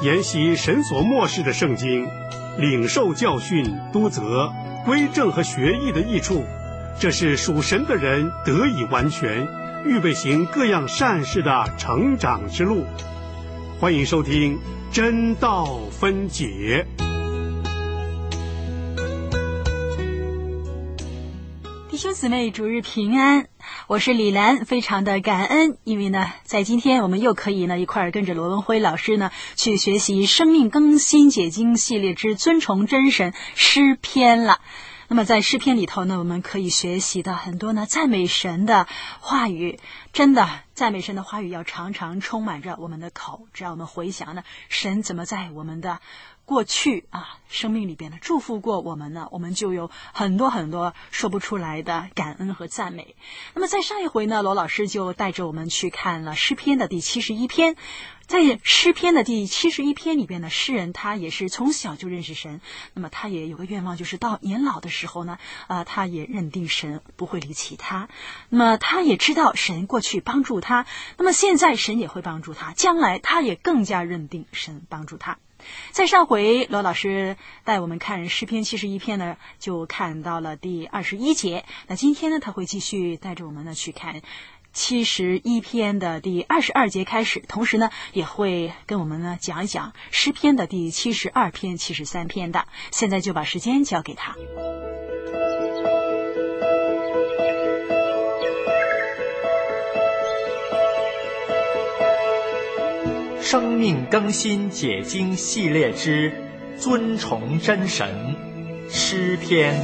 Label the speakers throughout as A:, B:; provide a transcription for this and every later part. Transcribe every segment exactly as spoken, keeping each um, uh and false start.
A: 研习神所默示的圣经，领受教训、督责、归正和学艺的益处，这是属神的人得以完全，预备行各样善事的成长之路。欢迎收听真道分解。
B: 弟兄姊妹，主日平安，我是李兰，非常的感恩，因为呢，在今天我们又可以呢一块儿跟着罗文辉老师呢去学习生命更新解经系列之尊崇真神诗篇了。那么在诗篇里头呢，我们可以学习到很多呢赞美神的话语，真的赞美神的话语要常常充满着我们的口，只要我们回想呢，神怎么在我们的过去啊生命里边呢祝福过我们呢，我们就有很多很多说不出来的感恩和赞美。那么在上一回呢，罗老师就带着我们去看了诗篇的第七十一篇。在诗篇的第七十一篇里边呢，诗人他也是从小就认识神，那么他也有个愿望，就是到年老的时候呢，呃，他也认定神不会离弃他。那么他也知道神过去帮助他，那么现在神也会帮助他，将来他也更加认定神帮助他。在上回罗老师带我们看诗篇七十一篇呢，就看到了第二十一节。那今天呢，他会继续带着我们呢去看七十一篇的第二十二节开始，同时呢也会跟我们呢讲一讲诗篇的第七十二篇、七十三篇的。现在就把时间交给他。
C: 生命更新解经系列之尊崇真神诗篇。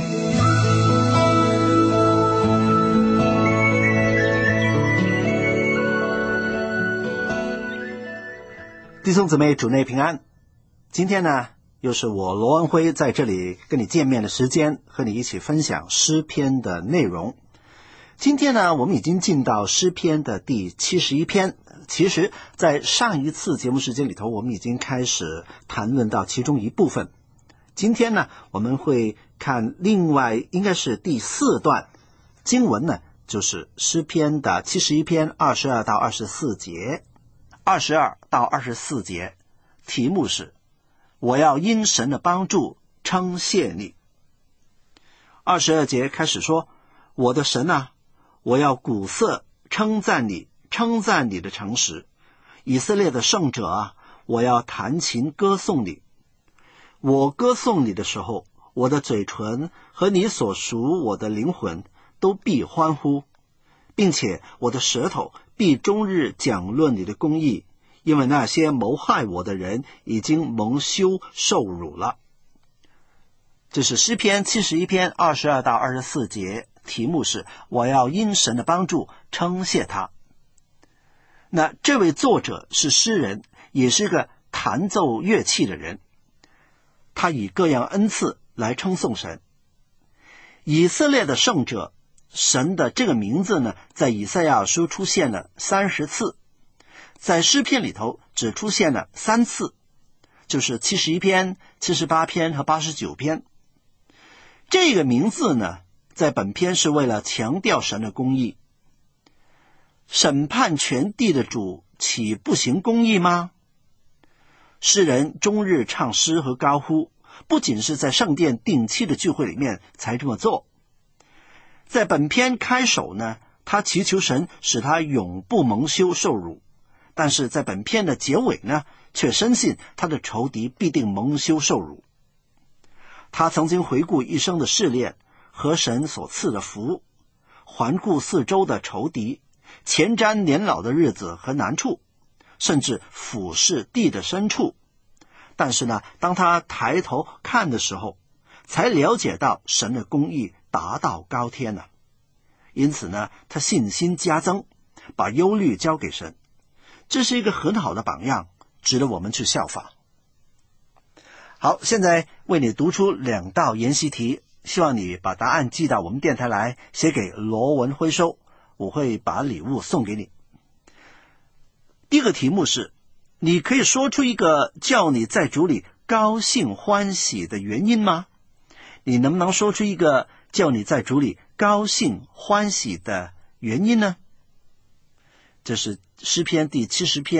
D: 弟兄姊妹，主内平安。今天呢，又是我罗文辉在这里跟你见面的时间，和你一起分享诗篇的内容。今天呢，我们已经进到诗篇的第七十一篇。其实在上一次节目时间里头，我们已经开始谈论到其中一部分。今天呢，我们会看另外应该是第四段经文呢，就是诗篇的七十一篇二十二到二十四节。二十二到二十四节，题目是我要因神的帮助称谢你。二十二节开始说，我的神啊，我要鼓瑟称赞你，称赞你的诚实。以色列的圣者啊，我要弹琴歌颂你。我歌颂你的时候，我的嘴唇和你所属我的灵魂都必欢呼，并且我的舌头必终日讲论你的公义，因为那些谋害我的人已经蒙羞受辱了。这是诗篇七十一篇二十二到二十四节，题目是我要因神的帮助称谢他。那这位作者是诗人，也是个弹奏乐器的人，他以各样恩赐来称颂神。以色列的圣者，神的这个名字呢，在以赛亚书出现了三十次，在诗篇里头只出现了三次，就是七十一篇、七十八篇和八十九篇。这个名字呢，在本篇是为了强调神的公义。审判全地的主岂不行公义吗？诗人终日唱诗和高呼，不仅是在圣殿定期的聚会里面才这么做。在本篇开首呢，他祈求神使他永不蒙羞受辱，但是在本篇的结尾呢，却深信他的仇敌必定蒙羞受辱。他曾经回顾一生的试炼和神所赐的福，环顾四周的仇敌，前瞻年老的日子和难处，甚至俯视地的深处。但是呢，当他抬头看的时候，才了解到神的公义达到高天了。因此呢，他信心加增，把忧虑交给神。这是一个很好的榜样，值得我们去效法。好，现在为你读出两道研习题，希望你把答案寄到我们电台来，写给罗文辉收，我会把礼物送给你。第一个题目是，你可以说出一个叫你在主里高兴欢喜的原因吗？你能不能说出一个叫你在主里高兴欢喜的原因呢？这是诗篇第七十篇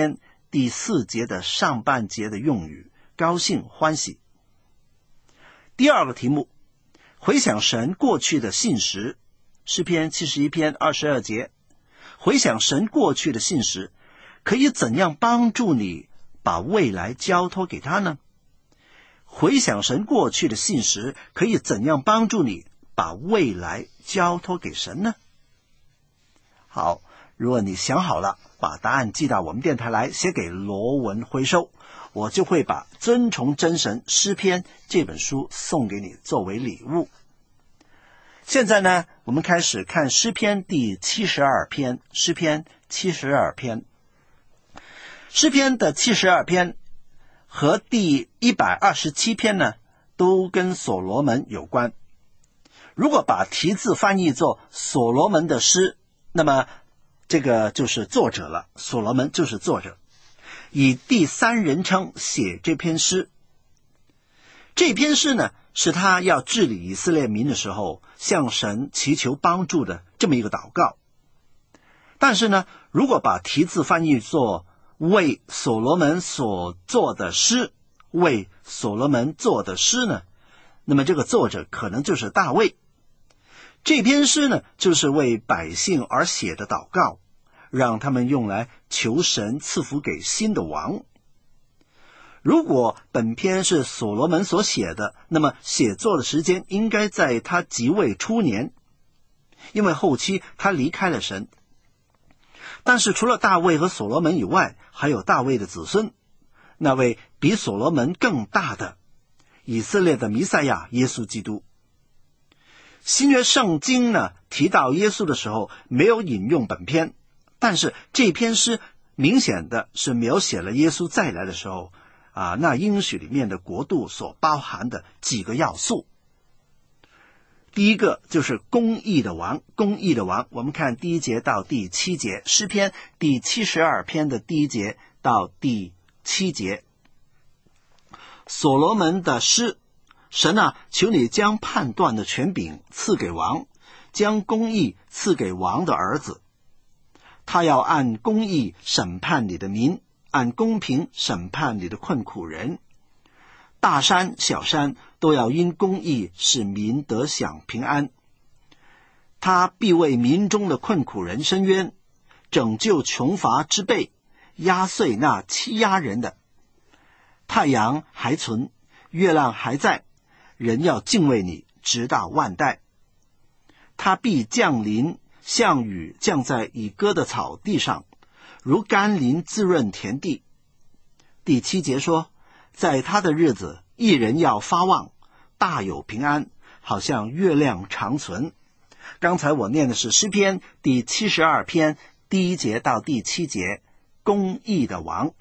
D: 第四节的上半节的用语，高兴欢喜。第二个题目，回想神过去的信实，诗篇七十一篇二十二节，回想神过去的信实，可以怎样帮助你把未来交托给他呢？回想神过去的信实，可以怎样帮助你把未来交托给神呢？好，如果你想好了，把答案寄到我们电台来，写给罗文辉收，我就会把《尊崇真神诗篇》这本书送给你作为礼物。现在呢，我们开始看诗篇第七十二篇，诗篇七十二篇。诗篇的七十二篇和第一百二十七篇呢，都跟所罗门有关。如果把题字翻译作所罗门的诗，那么这个就是作者了，所罗门就是作者，以第三人称写这篇诗。这篇诗呢，是他要治理以色列民的时候向神祈求帮助的这么一个祷告。但是呢，如果把题字翻译作为所罗门所做的诗，为所罗门做的诗呢，那么这个作者可能就是大卫。这篇诗呢，就是为百姓而写的祷告，让他们用来求神赐福给新的王。如果本篇是所罗门所写的，那么写作的时间应该在他即位初年，因为后期他离开了神。但是除了大卫和所罗门以外，还有大卫的子孙，那位比所罗门更大的以色列的弥赛亚耶稣基督。新约圣经呢，提到耶稣的时候没有引用本篇，但是这篇诗明显的是描写了耶稣再来的时候啊，那应许里面的国度所包含的几个要素。第一个就是公义的王，公义的王，我们看第一节到第七节，诗篇第七十二篇的第一节到第七节。所罗门的诗，神啊，求你将判断的权柄赐给王，将公义赐给王的儿子。他要按公义审判你的民，按公平审判你的困苦人。大山小山都要因公义使民得享平安。他必为民中的困苦人伸冤，拯救穷乏之辈，压碎那欺压人的。太阳还存，月亮还在，人要敬畏你，直到万代。他必降临，像雨降在已割的草地上，如甘霖滋润田地。第七节说，在他的日子，一人要发旺，大有平安，好像月亮长存。刚才我念的是诗篇第七十二篇第一节到第七节，公义的王。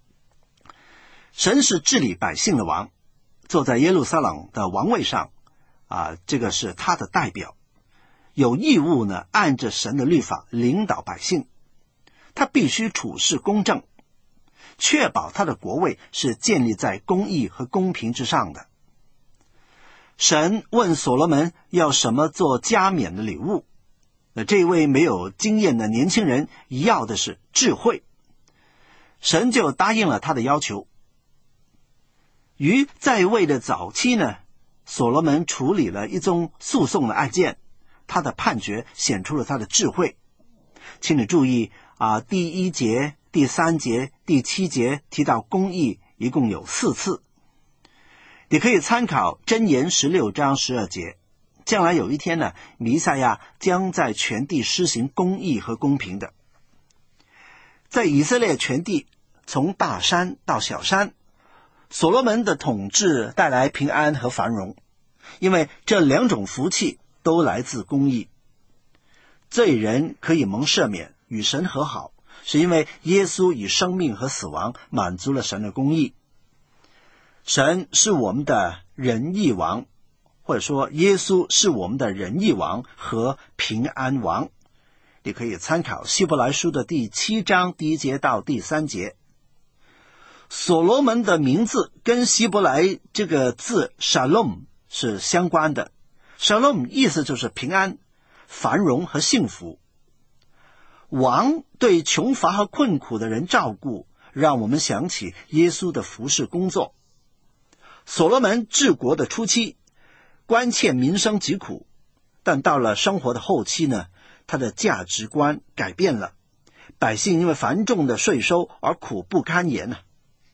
D: 神是治理百姓的王，坐在耶路撒冷的王位上啊，这个是他的代表，有义务呢按着神的律法领导百姓。他必须处事公正，确保他的国位是建立在公义和公平之上的。神问所罗门要什么做加冕的礼物，那这位没有经验的年轻人要的是智慧，神就答应了他的要求。于在位的早期呢，所罗门处理了一宗诉讼的案件，他的判决显出了他的智慧。请你注意啊，第一节、第三节、第七节提到公义一共有四次。你可以参考箴言十六章十二节，将来有一天呢，弥赛亚将在全地施行公义和公平的。在以色列全地，从大山到小山，所罗门的统治带来平安和繁荣，因为这两种福气都来自公义。罪人可以蒙赦免，与神和好，是因为耶稣以生命和死亡满足了神的公义。神是我们的仁义王，或者说耶稣是我们的仁义王和平安王。你可以参考希伯来书的第七章第一节到第三节。所罗门的名字跟希伯来这个字 Shalom 是相关的， Shalom 意思就是平安、繁荣和幸福。王对穷乏和困苦的人照顾， 让我们想起耶稣的服事工作。所罗门治国的初期，关切民生疾苦，但到了生活的后期呢，他的价值观改变了，百姓因为繁重的税收而苦不堪言呢、啊。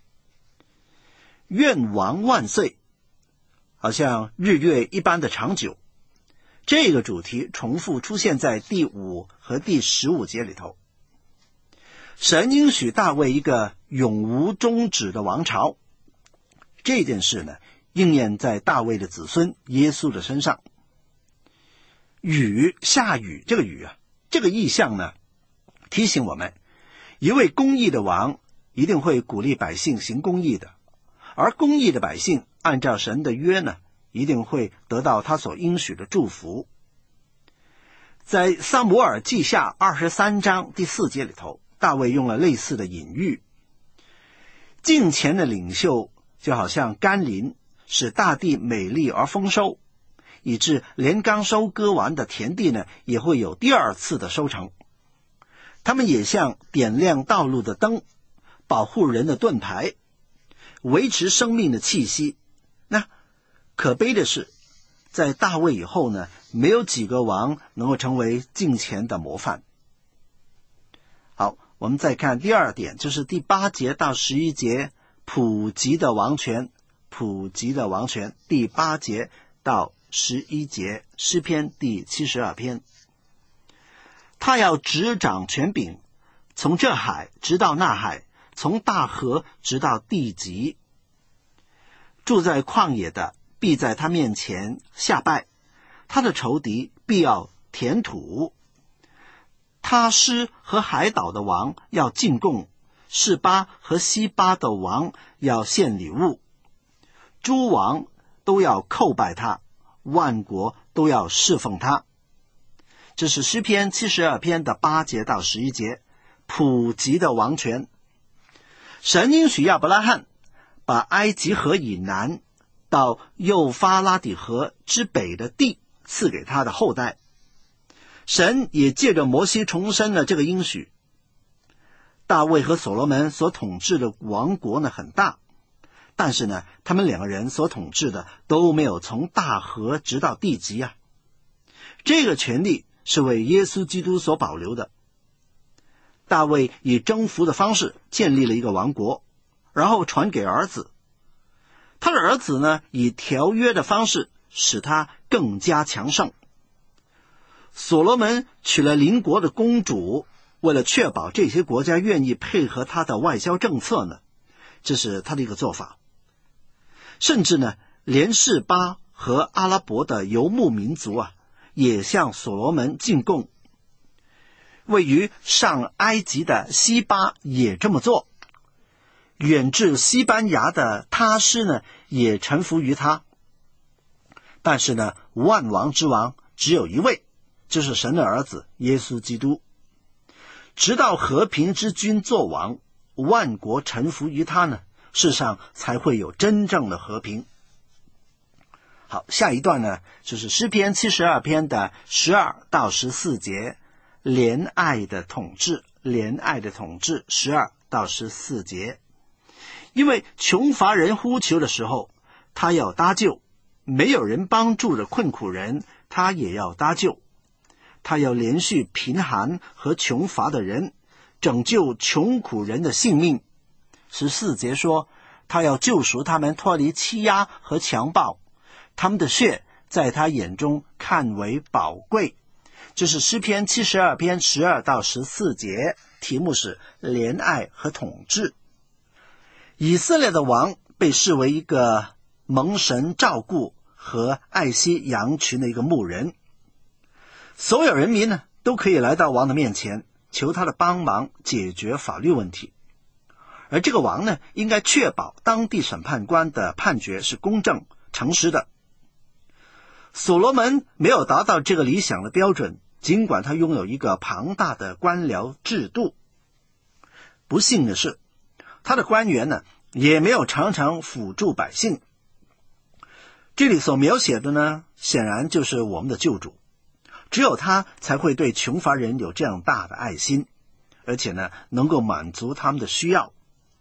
D: 愿王万岁，好像日月一般的长久，这个主题重复出现在第五和第十五节里头。神应许大卫一个永无终止的王朝，这件事呢，应验在大卫的子孙耶稣的身上。雨下雨，这个雨啊，这个意象呢，提醒我们，一位公义的王一定会鼓励百姓行公义的，而公义的百姓按照神的约呢，一定会得到他所应许的祝福。在撒母耳记下二十三章第四节里头，大卫用了类似的隐喻，敬虔的领袖就好像甘霖，使大地美丽而丰收，以致连刚收割完的田地呢，也会有第二次的收成。他们也像点亮道路的灯，保护人的盾牌，维持生命的气息。那可悲的是，在大卫以后呢，没有几个王能够成为敬虔的模范。好，我们再看第二点，就是第八节到十一节，普及的王权，普及的王权，第八节到十一节，诗篇第七十二篇。他要执掌权柄，从这海直到那海，从大河直到地极。住在旷野的必在他面前下拜，他的仇敌必要填土。他施和海岛的王要进贡，示巴和西巴的王要献礼物，诸王都要叩拜他，万国都要侍奉他。这是诗篇七十二篇的八节到十一节，普及的王权。神应许亚伯拉罕把埃及河以南到幼发拉底河之北的地赐给他的后代。神也借着摩西重申了这个应许。大卫和所罗门所统治的王国呢很大，但是呢，他们两个人所统治的都没有从大河直到地极啊。这个权利是为耶稣基督所保留的。大卫以征服的方式建立了一个王国，然后传给儿子。他的儿子呢，以条约的方式使他更加强盛。所罗门娶了邻国的公主，为了确保这些国家愿意配合他的外交政策呢，这是他的一个做法。甚至呢，连示巴和阿拉伯的游牧民族啊，也向所罗门进贡。位于上埃及的西巴也这么做，远至西班牙的他施呢，也臣服于他。但是呢，万王之王只有一位，就是神的儿子耶稣基督。直到和平之君作王，万国臣服于他呢，世上才会有真正的和平。好，下一段呢，就是诗篇七十二篇的十二到十四节，怜爱的统治，怜爱的统治，十二到十四节。因为穷乏人呼求的时候，他要搭救；没有人帮助的困苦人，他也要搭救。他要连续贫寒和穷乏的人，拯救穷苦人的性命。十四节说，他要救赎他们脱离欺压和强暴，他们的血在他眼中看为宝贵。这是诗篇七十二篇十二到十四节，题目是怜爱和统治。以色列的王被视为一个蒙神照顾和爱惜羊群的一个牧人。所有人民呢，都可以来到王的面前，求他的帮忙解决法律问题。而这个王呢，应该确保当地审判官的判决是公正诚实的。所罗门没有达到这个理想的标准，尽管他拥有一个庞大的官僚制度。不幸的是，他的官员呢，也没有常常辅助百姓。这里所描写的呢，显然就是我们的救主。只有他才会对穷乏人有这样大的爱心，而且呢，能够满足他们的需要。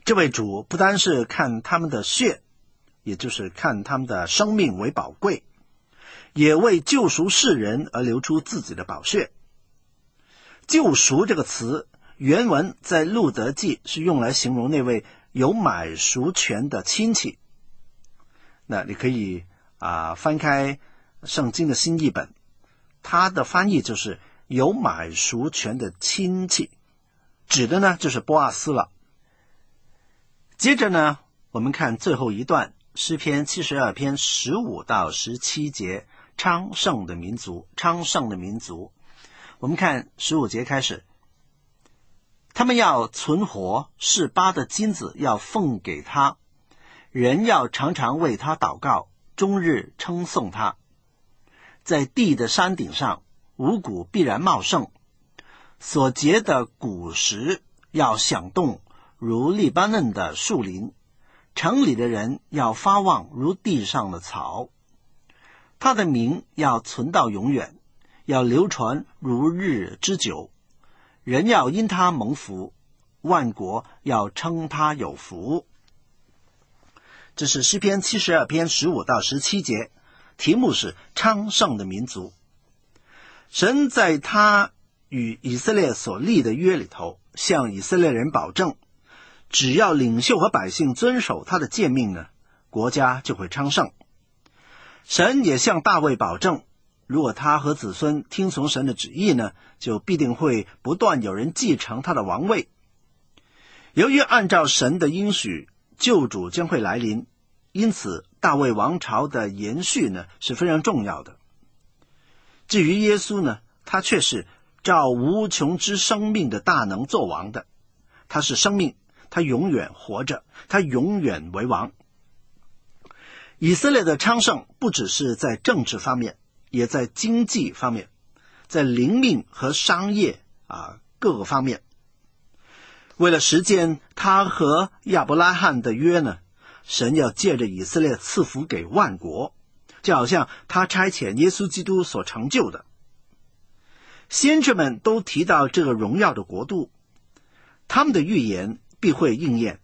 D: 这位主不单是看他们的血，也就是看他们的生命为宝贵，也为救赎世人而流出自己的宝血。救赎这个词原文在路德记是用来形容那位有买赎权的亲戚。那你可以啊翻开圣经的新译本，它的翻译就是有买赎权的亲戚，指的呢就是波阿斯了。接着呢，我们看最后一段诗篇七十二篇十五到十七节，昌盛的民族，昌盛的民族。我们看十五节开始，他们要存活，示巴的金子要奉给他，人要常常为他祷告，终日称颂他。在地的山顶上，五谷必然茂盛，所结的果实要响动，如利巴嫩的树林，城里的人要发旺，如地上的草。他的名要存到永远，要流传如日之久。人要因他蒙福，万国要称他有福。这是诗篇七十二篇十五到十七节，题目是昌盛的民族。神在他与以色列所立的约里头，向以色列人保证，只要领袖和百姓遵守他的诫命呢，国家就会昌盛。神也向大卫保证，如果他和子孙听从神的旨意呢，就必定会不断有人继承他的王位。由于按照神的应许，救主将会来临，因此大卫王朝的延续呢是非常重要的。至于耶稣呢，他却是照无穷之生命的大能作王的，他是生命，他永远活着，他永远为王。以色列的昌盛不只是在政治方面，也在经济方面，在灵命和商业啊各个方面。为了实践他和亚伯拉罕的约呢，神要借着以色列赐福给万国，就好像他差遣耶稣基督所成就的。先知们都提到这个荣耀的国度，他们的预言必会应验。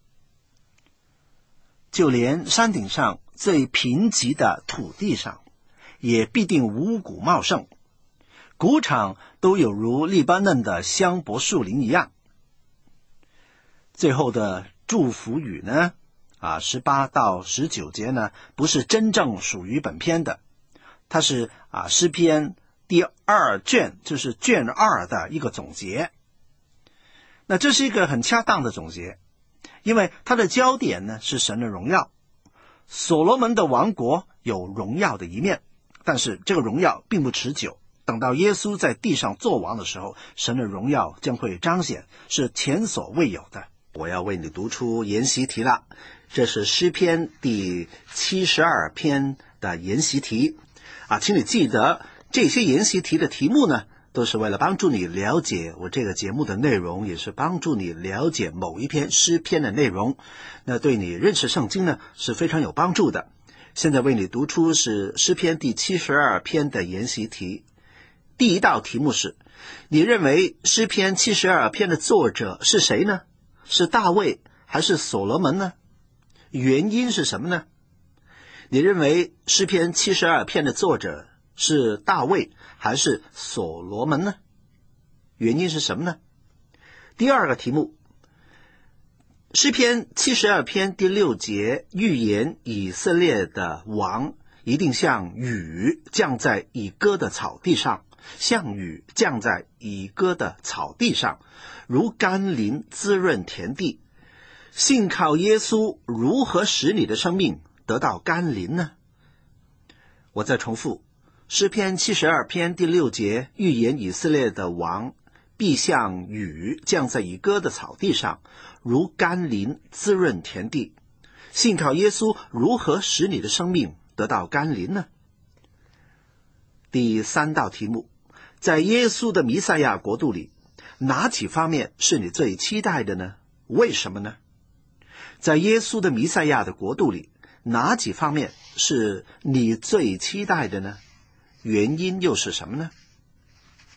D: 就连山顶上最贫瘠的土地上，也必定五谷茂盛，谷场都有如利巴嫩的香柏树林一样。最后的祝福语呢，啊，十八到十九节呢，不是真正属于本篇的，它是啊诗篇第二卷，就是卷二的一个总结。那这是一个很恰当的总结，因为它的焦点呢是神的荣耀。所罗门的王国有荣耀的一面，但是这个荣耀并不持久。等到耶稣在地上作王的时候，神的荣耀将会彰显，是前所未有的。我要为你读出研习题了，这是诗篇第七十二篇的研习题啊，请你记得这些研习题的题目呢，都是为了帮助你了解我这个节目的内容，也是帮助你了解某一篇诗篇的内容，那对你认识圣经呢是非常有帮助的。现在为你读出是诗篇第七十二篇的研习题。第一道题目是，你认为诗篇七十二篇的作者是谁呢？是大卫还是所罗门呢？原因是什么呢？你认为诗篇七十二篇的作者是大卫还是所罗门呢？原因是什么呢？第二个题目，诗篇七十二篇第六节预言以色列的王一定像雨降在以歌的草地上，像雨降在以歌的草地上，如甘霖滋润田地。信靠耶稣如何使你的生命得到甘霖呢？我再重复，诗篇七十二篇第六节预言以色列的王必像雨降在以歌的草地上，如甘霖滋润田地。信靠耶稣如何使你的生命得到甘霖呢？第三道题目，在耶稣的弥赛亚国度里，哪几方面是你最期待的呢？为什么呢？在耶稣的弥赛亚的国度里，哪几方面是你最期待的呢？原因又是什么呢？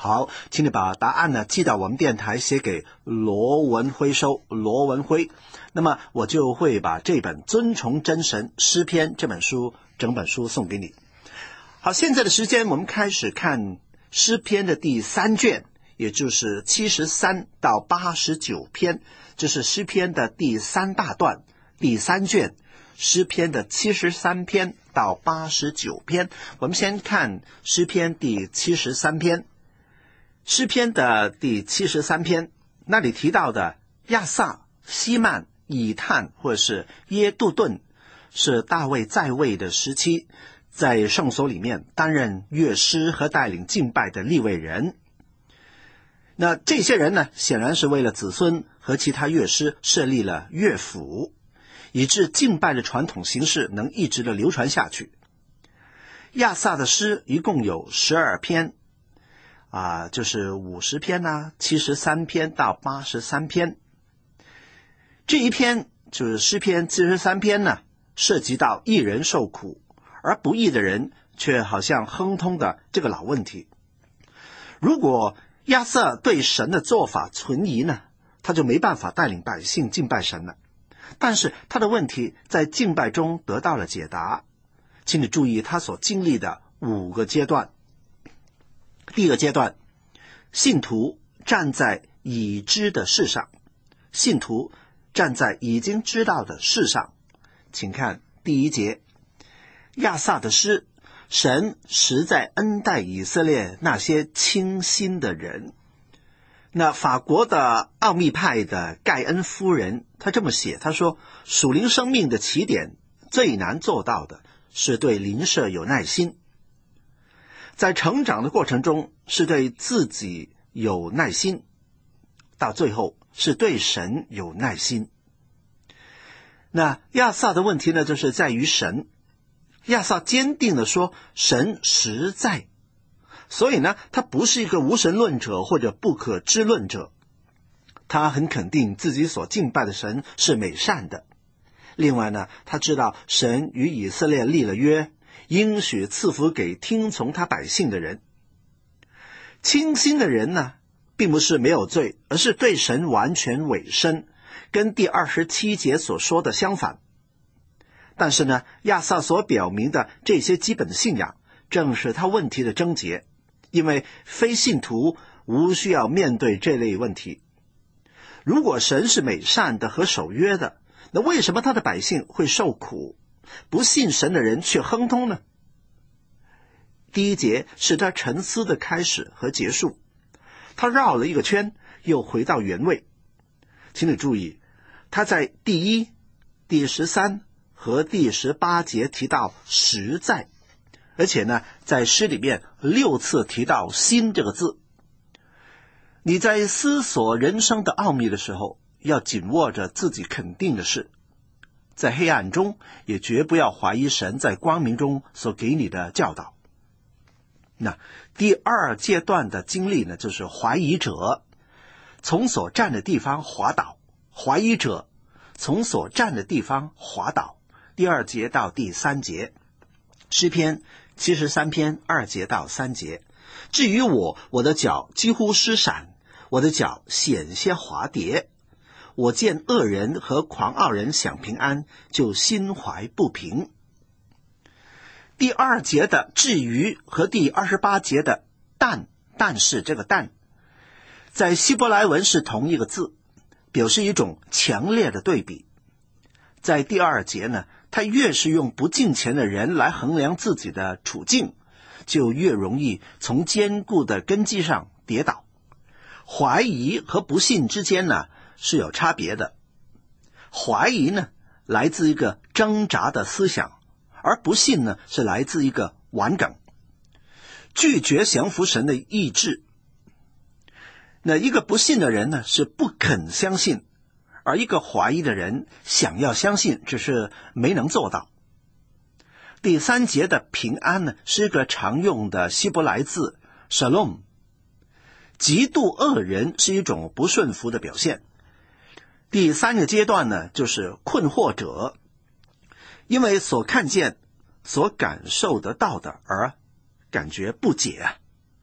D: 好，请你把答案呢寄到我们电台，写给罗文辉收，罗文辉。那么我就会把这本《尊崇真神诗篇》这本书整本书送给你。好，现在的时间我们开始看诗篇的第三卷，也就是七十三到八十九篇，这是诗篇的第三大段，第三卷诗篇的七十三篇到八十九篇。我们先看诗篇第七十三篇。诗篇的第七十三篇，那里提到的亚萨、希曼、以探或是耶杜顿，是大卫在位的时期在圣所里面担任乐师和带领敬拜的利未人。那这些人呢，显然是为了子孙和其他乐师设立了乐府，以致敬拜的传统形式能一直的流传下去。亚萨的诗一共有十二篇啊，就是五十篇啊，七十三篇到八十三篇。这一篇就是诗篇七十三篇呢，涉及到义人受苦，而不义的人却好像亨通的这个老问题。如果亚萨对神的做法存疑呢，他就没办法带领百姓敬拜神了。但是他的问题在敬拜中得到了解答。请你注意他所经历的五个阶段。第一个阶段，信徒站在已知的事上，信徒站在已经知道的事上。请看第一节，亚萨的诗，神实在恩待以色列那些清心的人。那法国的奥秘派的盖恩夫人，她这么写，她说，属灵生命的起点最难做到的是对邻舍有耐心，在成长的过程中是对自己有耐心，到最后是对神有耐心。那亚萨的问题呢，就是在于神。亚萨坚定地说，神实在，所以呢，他不是一个无神论者或者不可知论者，他很肯定自己所敬拜的神是美善的。另外呢，他知道神与以色列立了约，应许赐福给听从他百姓的人。清心的人呢，并不是没有罪，而是对神完全委身，跟第二十七节所说的相反。但是呢，亚萨所表明的这些基本信仰，正是他问题的症结，因为非信徒无需要面对这类问题。如果神是美善的和守约的，那为什么他的百姓会受苦？不信神的人却亨通呢？第一节是他沉思的开始和结束，他绕了一个圈，又回到原位。请你注意，他在第一、第十三和第十八节提到实在，而且呢，在诗里面六次提到心这个字。你在思索人生的奥秘的时候，要紧握着自己肯定的事，在黑暗中也绝不要怀疑神在光明中所给你的教导。那第二阶段的经历呢，就是怀疑者从所站的地方滑倒，怀疑者从所站的地方滑倒。第二节到第三节，诗篇七十三篇二节到三节。至于我，我的脚几乎失闪，我的脚险些滑跌。我见恶人和狂傲人享平安，就心怀不平。第二节的至于和第二十八节的但，但是这个但，在希伯来文是同一个字，表示一种强烈的对比。在第二节呢，他越是用不敬虔的人来衡量自己的处境，就越容易从坚固的根基上跌倒。怀疑和不信之间呢是有差别的。怀疑呢来自一个挣扎的思想，而不信呢是来自一个顽梗，拒绝降服神的意志。那一个不信的人呢是不肯相信，而一个怀疑的人想要相信，只是没能做到。第三节的平安呢是一个常用的希伯来字 shalom， 极度恶人是一种不顺服的表现。第三个阶段呢就是困惑者，因为所看见所感受得到的而感觉不解。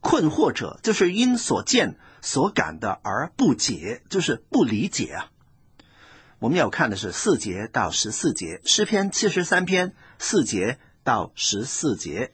D: 困惑者就是因所见所感的而不解，就是不理解啊。我们要看的是四节到十四节，诗篇七十三篇四节到十四节。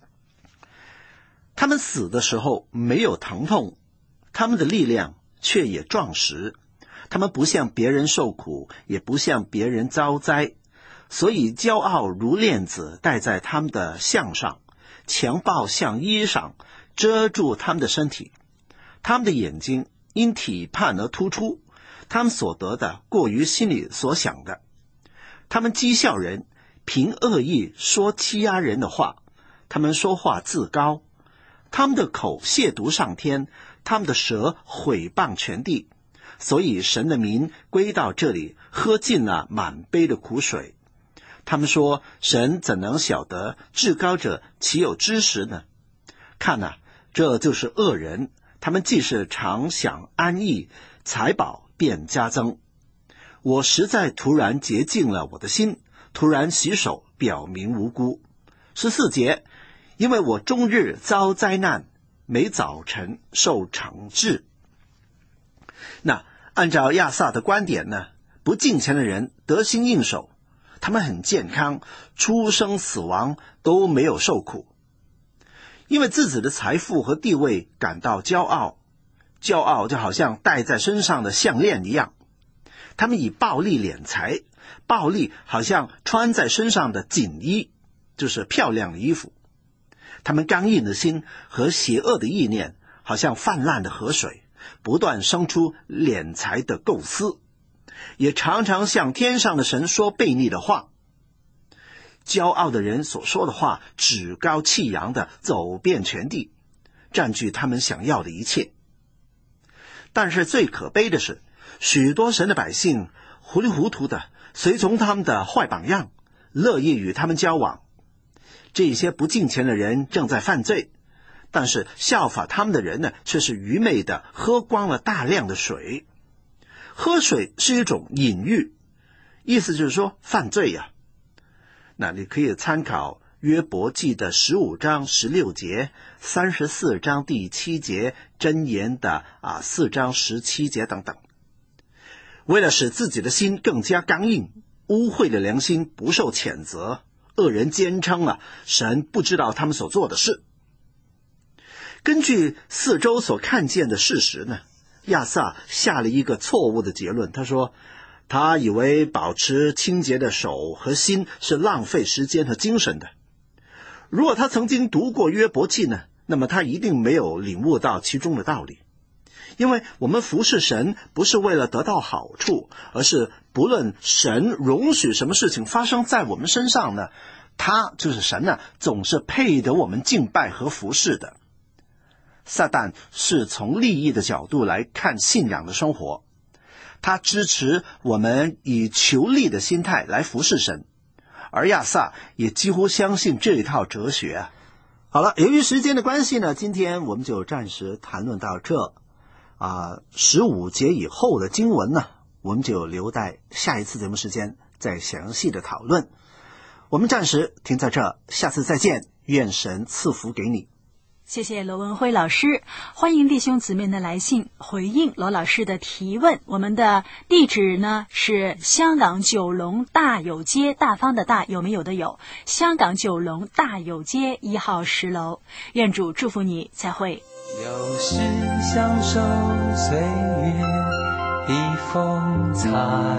D: 他们死的时候没有疼痛，他们的力量却也壮实，他们不向别人受苦，也不向别人遭灾，所以骄傲如链子戴在他们的项上，强暴像衣裳遮住他们的身体，他们的眼睛因体盼而突出，他们所得的过于心里所想的。他们讥笑人，凭恶意说欺压人的话，他们说话自高，他们的口亵渎上天，他们的舌毁谤全地。所以神的民归到这里，喝尽了满杯的苦水。他们说，神怎能晓得？至高者岂有知识呢？看哪，这就是恶人，他们既是常享安逸，财宝便加增。我实在突然洁净了我的心，突然洗手，表明无辜。十四节，因为我终日遭灾难，每早晨受惩治。那按照亚萨的观点呢，不敬虔的人得心应手，他们很健康，出生死亡都没有受苦，因为自己的财富和地位感到骄傲，骄傲就好像戴在身上的项链一样。他们以暴力敛财，暴力好像穿在身上的锦衣，就是漂亮的衣服。他们刚硬的心和邪恶的意念，好像泛滥的河水，不断生出敛财的构思，也常常向天上的神说悖逆的话。骄傲的人所说的话，趾高气扬的走遍全地，占据他们想要的一切。但是最可悲的是，许多神的百姓糊里糊涂的随从他们的坏榜样，乐意与他们交往。这些不敬虔的人正在犯罪，但是效法他们的人呢，却是愚昧的喝光了大量的水。喝水是一种隐喻，意思就是说犯罪呀、啊。那你可以参考约伯记的十五章十六节，三十四章第七节，箴言的啊四章十七节等等。为了使自己的心更加刚硬，污秽的良心不受谴责，恶人坚称啊，神不知道他们所做的事。根据四周所看见的事实呢，亚萨下了一个错误的结论。他说，他以为保持清洁的手和心是浪费时间和精神的。如果他曾经读过约伯记呢，那么他一定没有领悟到其中的道理。因为我们服侍神不是为了得到好处，而是不论神容许什么事情发生在我们身上呢，他就是神呢，总是配得我们敬拜和服侍的。撒旦是从利益的角度来看信仰的生活，他支持我们以求利的心态来服侍神，而亚萨也几乎相信这一套哲学啊。好了，由于时间的关系呢，今天我们就暂时谈论到这啊，十五节以后的经文呢，我们就留待下一次节目时间再详细的讨论。我们暂时停在这，下次再见，愿神赐福给你。
B: 谢谢罗文辉老师，欢迎弟兄姊妹的来信回应罗老师的提问。我们的地址呢是香港九龙大有街，大方的大，有没有的有，香港九龙大有街一号十楼。愿主祝福你，再会。
E: 有时享受岁月的风采，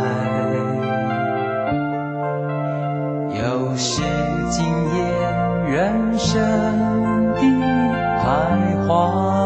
E: 有时惊艳人生的徘徊。